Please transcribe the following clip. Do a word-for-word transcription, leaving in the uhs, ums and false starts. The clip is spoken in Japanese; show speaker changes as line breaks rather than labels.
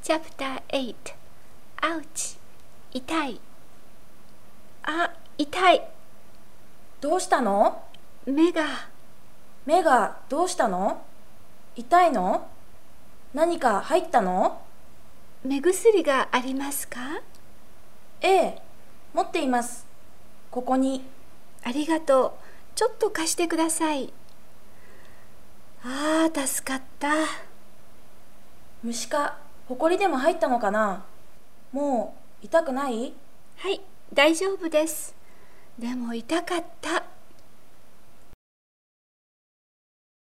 チャプターエイト。アウチ。痛い。あ、痛い。
どうしたの？
目が。
目がどうしたの？痛いの？何か入ったの？
目薬がありますか？
ええ、持っています。ここに。
ありがとう。ちょっと貸してください。ああ、助かった。
虫かほこりでも入ったのかな？もう痛くない？
はい、大丈夫です。でも痛かった。